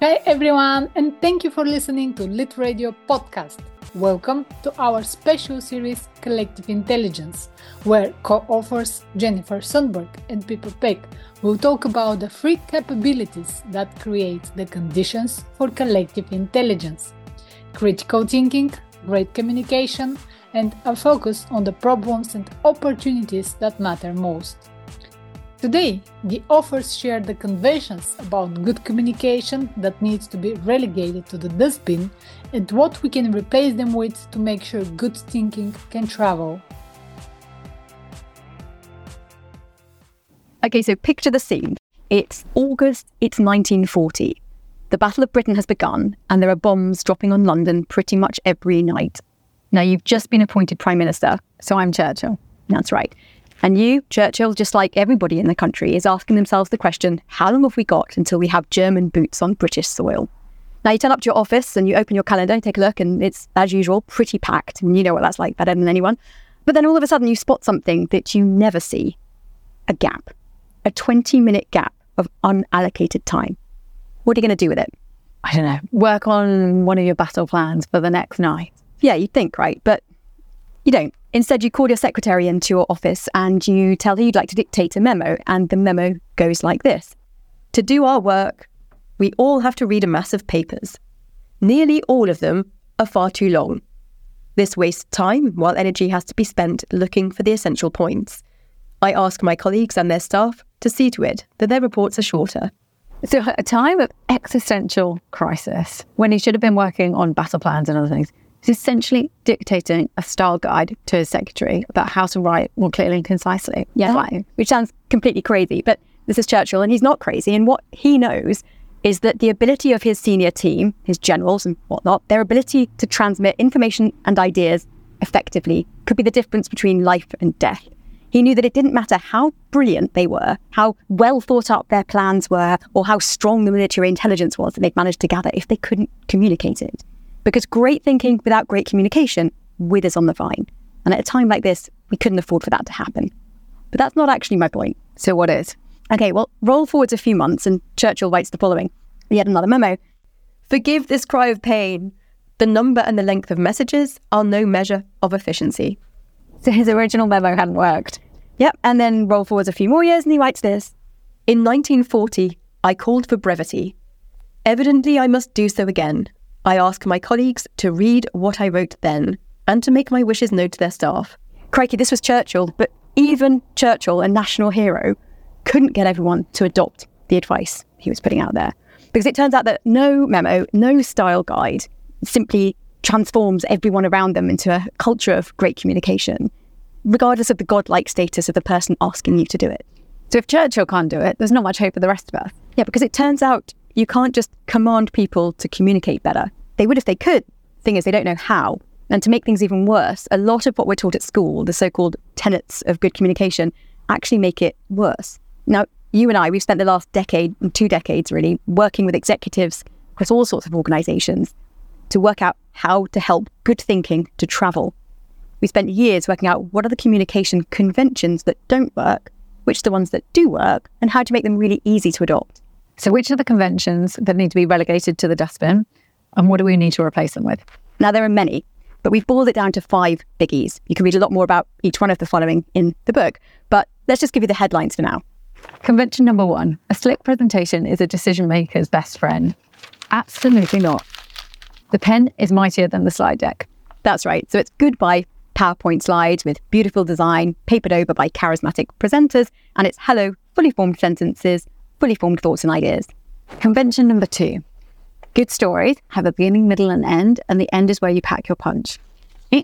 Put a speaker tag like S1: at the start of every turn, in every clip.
S1: Hi everyone, and thank you for listening to Lit Radio Podcast. Welcome to our special series Collective Intelligence, where co-authors Jennifer Sundberg and Pippa Peck will talk about the three capabilities that create the conditions for collective intelligence: critical thinking, great communication, and a focus on the problems and opportunities that matter most. Today, the authors share the conventions about good communication that needs to be relegated to the dustbin and what we can replace them with to make sure good thinking can travel.
S2: Okay, so picture the scene. It's August, it's 1940. The Battle of Britain has begun and there are bombs dropping on London pretty much every night. Now, you've just been appointed Prime Minister, so I'm Churchill. That's right. And you, Churchill, just like everybody in the country, is asking themselves the question, how long have we got until we have German boots on British soil? Now, you turn up to your office and you open your calendar and take a look, and it's, as usual, pretty packed. And you know what that's like better than anyone. But then all of a sudden you spot something that you never see. A gap. A 20-minute gap of unallocated time. What are you going to do with it?
S3: I don't know. Work on one of your battle plans for the next night.
S2: Yeah, you'd think, right? But you don't. Instead, you call your secretary into your office and you tell her you'd like to dictate a memo, and the memo goes like this. To do our work, we all have to read a mass of papers. Nearly all of them are far too long. This wastes time while energy has to be spent looking for the essential points. I ask my colleagues and their staff to see to it that their reports are shorter.
S3: So at a time of existential crisis, when he should have been working on battle plans and other things, he's essentially dictating a style guide to his secretary about how to write more clearly and concisely.
S2: Yeah, right. Which sounds completely crazy, but this is Churchill and he's not crazy. And what he knows is that the ability of his senior team, his generals and whatnot, their ability to transmit information and ideas effectively could be the difference between life and death. He knew that it didn't matter how brilliant they were, how well thought up their plans were, or how strong the military intelligence was that they'd managed to gather if they couldn't communicate it. Because great thinking without great communication withers on the vine. And at a time like this, we couldn't afford for that to happen. But that's not actually my point.
S3: So what is?
S2: Okay, well, roll forwards a few months and Churchill writes the following. Yet another memo. Forgive this cry of pain. The number and the length of messages are no measure of efficiency.
S3: So his original memo hadn't worked.
S2: Yep, and then roll forwards a few more years and he writes this. In 1940, I called for brevity. Evidently, I must do so again. I ask my colleagues to read what I wrote then and to make my wishes known to their staff. Crikey, this was Churchill, but even Churchill, a national hero, couldn't get everyone to adopt the advice he was putting out there. Because it turns out that no memo, no style guide simply transforms everyone around them into a culture of great communication, regardless of the godlike status of the person asking you to do it.
S3: So if Churchill can't do it, there's not much hope for the rest of us.
S2: Yeah, because it turns out you can't just command people to communicate better. They would if they could. Thing is, they don't know how. And to make things even worse, a lot of what we're taught at school, the so-called tenets of good communication, actually make it worse. Now, you and I, we've spent the last decade, 2 decades really, working with executives across all sorts of organisations to work out how to help good thinking to travel. We spent years working out what are the communication conventions that don't work, which are the ones that do work, and how to make them really easy to adopt.
S3: So which are the conventions that need to be relegated to the dustbin, and what do we need to replace them with?
S2: Now, there are many, but we've boiled it down to 5 biggies. You can read a lot more about each one of the following in the book, but let's just give you the headlines for now.
S3: Convention number 1, a slick presentation is a decision maker's best friend. Absolutely not. The pen is mightier than the slide deck.
S2: That's right. So it's goodbye PowerPoint slides with beautiful design, papered over by charismatic presenters, and it's hello, fully formed sentences, fully formed thoughts and ideas.
S3: Convention number 2. Good stories have a beginning, middle and end, and the end is where you pack your punch. You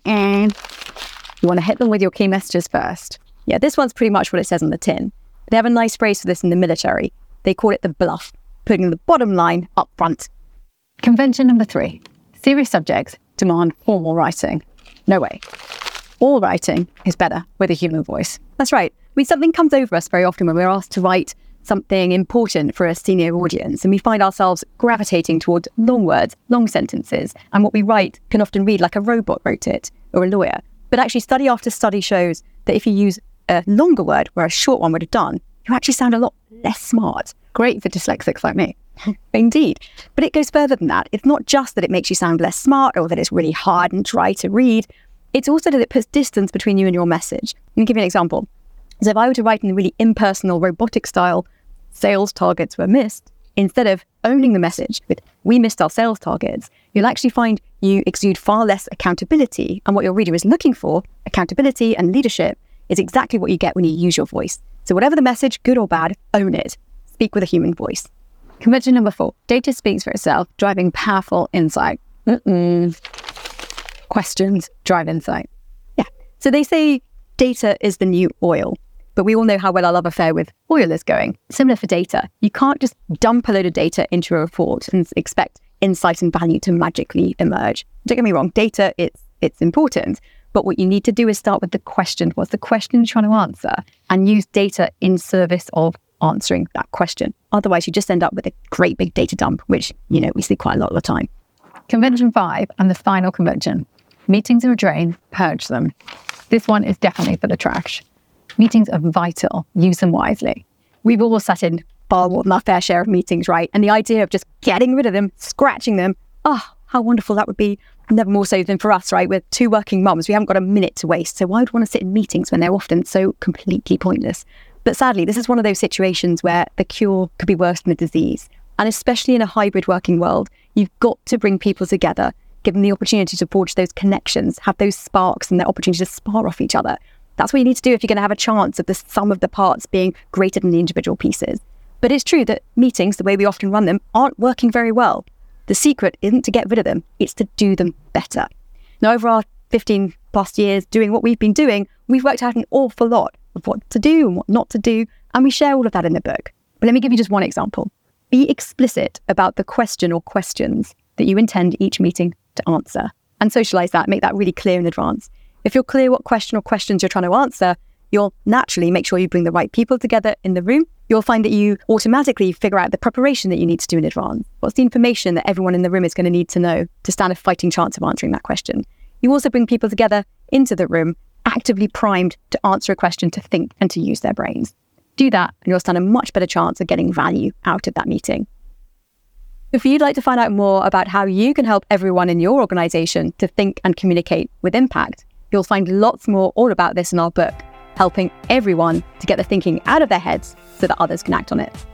S3: want to hit them with your key messages first.
S2: Yeah, this one's pretty much what it says on the tin. They have a nice phrase for this in the military. They call it the bluff, putting the bottom line up front.
S3: Convention number 3. Serious subjects demand formal writing. No way. All writing is better with a human voice.
S2: That's right. Something comes over us very often when we're asked to write something important for a senior audience, and we find ourselves gravitating towards long words, long sentences, and what we write can often read like a robot wrote it, or a lawyer. But actually, study after study shows that if you use a longer word where a short one would have done, you actually sound a lot less smart.
S3: Great for dyslexics like me.
S2: Indeed. But it goes further than that. It's not just that it makes you sound less smart or that it's really hard and dry to read. It's also that it puts distance between you and your message. Let me give you an example. So if I were to write in a really impersonal, robotic style, sales targets were missed, instead of owning the message with, we missed our sales targets, you'll actually find you exude far less accountability. And what your reader is looking for, accountability and leadership, is exactly what you get when you use your voice. So whatever the message, good or bad, own it. Speak with a human voice.
S3: Convention number 4, data speaks for itself, driving powerful insight. Questions drive insight.
S2: Yeah. So they say data is the new oil, but we all know how well our love affair with oil is going. Similar for data. You can't just dump a load of data into a report and expect insight and value to magically emerge. Don't get me wrong, data, it's important, but what you need to do is start with the question. What's the question you're trying to answer? And use data in service of answering that question. Otherwise, you just end up with a great big data dump, which, we see quite a lot of the time.
S3: Convention 5 and the final convention. Meetings are a drain, purge them. This one is definitely for the trash. Meetings are vital. Use them wisely.
S2: We've all sat in far more than our fair share of meetings, right? And the idea of just getting rid of them, scratching them, how wonderful that would be. Never more so than for us, right? We're 2 working mums. We haven't got a minute to waste. So why would we want to sit in meetings when they're often so completely pointless? But sadly, this is one of those situations where the cure could be worse than the disease. And especially in a hybrid working world, you've got to bring people together, give them the opportunity to forge those connections, have those sparks and the opportunity to spar off each other. That's what you need to do if you're going to have a chance of the sum of the parts being greater than the individual pieces. But it's true that meetings, the way we often run them, aren't working very well. The secret isn't to get rid of them, it's to do them better. Now, over our 15 plus years doing what we've been doing, we've worked out an awful lot of what to do and what not to do, and we share all of that in the book. But let me give you just one example. Be explicit about the question or questions that you intend each meeting to answer, and socialize that, make that really clear in advance. If you're clear what question or questions you're trying to answer, you'll naturally make sure you bring the right people together in the room. You'll find that you automatically figure out the preparation that you need to do in advance. What's the information that everyone in the room is going to need to know to stand a fighting chance of answering that question? You also bring people together into the room, actively primed to answer a question, to think and to use their brains. Do that and you'll stand a much better chance of getting value out of that meeting. If you'd like to find out more about how you can help everyone in your organisation to think and communicate with impact, you'll find lots more all about this in our book, Helping Everyone to Get the Thinking Out of Their Heads so that others can act on it.